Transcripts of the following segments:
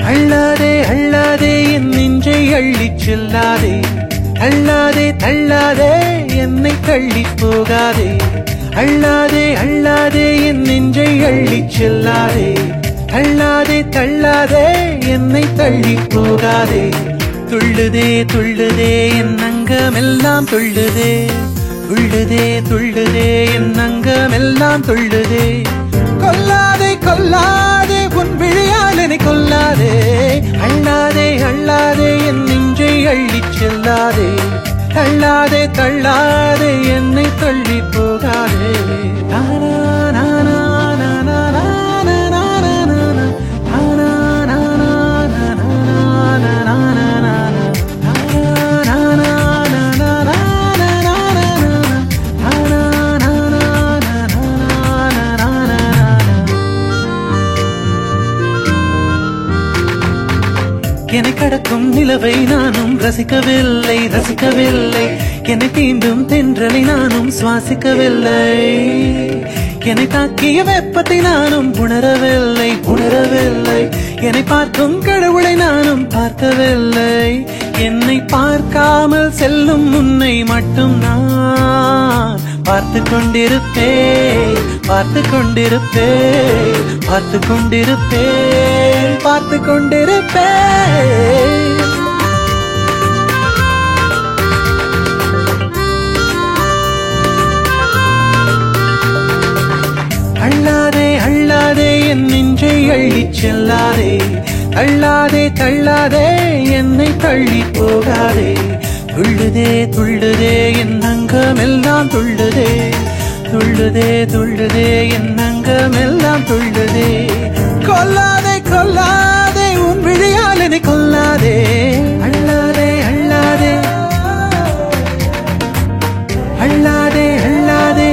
அள்ளாதே அள்ளாதே என் நெஞ்சை அள்ளிச் செல்லாதே, அள்ளாதே தள்ளாதே என்னை தள்ளி போகாதே, அள்ளாதே அள்ளாதே என் நெஞ்சை அள்ளிச் செல்லாதே, அள்ளாதே தள்ளாதே என்னை தள்ளி போகாதே. துள்ளுதே துள்ளுதே என் அங்கமெல்லாம் துள்ளுதே, துள்ளுதே துள்ளுதே என் அங்கமெல்லாம் துள்ளுதே. கொல்லாதே கொல்லாதே உன் விழியால் என்னை கொல்லாதே, அள்ளாதே அள்ளாதே என் நெஞ்சை அள்ளிச் செல்லாதே, தள்ளாதே தள்ளாதே என்னை தள்ளி போகாதே. நானா நானா நானா நானா நானா நானா என்னை கடக்கும் நிலவை நானும் ரசிக்கவில்லை ரசிக்கவில்லை, என்னை தீண்டும் தென்றலை நானும் சுவாசிக்கவில்லை, என்னை தாக்கிய வெப்பத்தை நானும் உணரவில்லை உணரவில்லை, என்னை பார்க்கும் கடவுளை நானும் பார்க்கவில்லை, என்னை பார்க்காமல் செல்லும் உன்னை மட்டும் நான் பார்த்து கொண்டிருப்பேன் பார்த்து கொண்டிருப்பேன் பார்த்து கொண்டிருப்பேன் பார்த்து கொண்டிருப்பேன். அள்ளாதே அள்ளாதே என் நெஞ்சை அள்ளிச் செல்லாதே, அள்ளாதே தள்ளாதே என்னை தள்ளி போகாதே. துள்ளுதே துள்ளுதே என் அங்கமெல்லாம் துள்ளுதே, துள்ளுதே துள்ளுதே என் அங்கமெல்லாம் துள்ளுதே. கொல்லாதே கொல்லாதே உன் விழியால் என்னை கொல்லாதே, அள்ளாதே அள்ளாதே அள்ளாதே அள்ளாதே.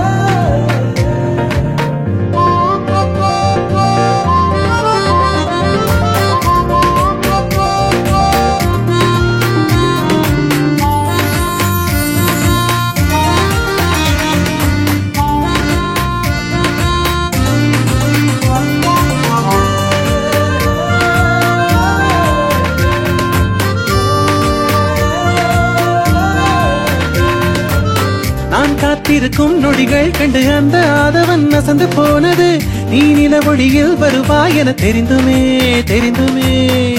நான் காத்திருக்கும் நொடிகள் கண்டு அந்த ஆதவன் அசந்து போனது, நீ நில ஒளியில் வருவாய் என தெரிந்துமே தெரிந்துமே.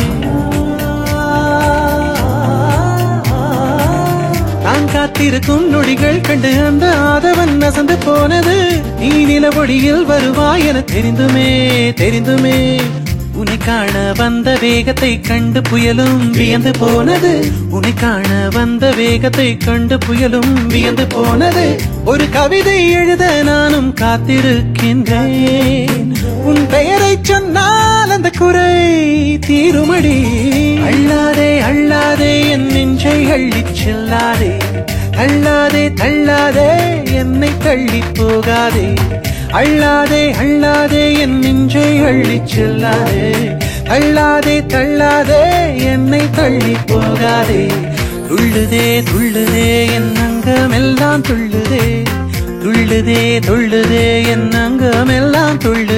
நான் காத்திருக்கும் நொடிகள் கண்டு அந்த ஆதவன் அசந்து போனது, நீ நில ஒளியில் வருவாய் என தெரிந்துமே தெரிந்துமே. உன்னை காண வந்த வேகத்தை கண்டு புயலும் வியந்து போனது, உன்னை காண வந்த வேகத்தை கண்டு புயலும் வியந்து போனது. ஒரு கவிதை எழுத நானும் காத்திருக்கின்றேன், உன் பெயரை சொன்னால் அந்த குறை தீருமடி. அள்ளாதே அள்ளாதே என் நெஞ்சை அள்ளிச் செல்லாதே, அள்ளாதே தள்ளாதே என்னை தள்ளி போகாதே, அள்ளாதே அள்ளாதே என் நெஞ்சை அள்ளிச் செல்லாதே, அள்ளாதே தள்ளாதே என்னை தள்ளி போகாதே. துள்ளுதே துள்ளுதே என் அங்கமெல்லாம் துள்ளுதே, துள்ளுதே துள்ளுதே என் அங்கமெல்லாம் துள்ளுதே.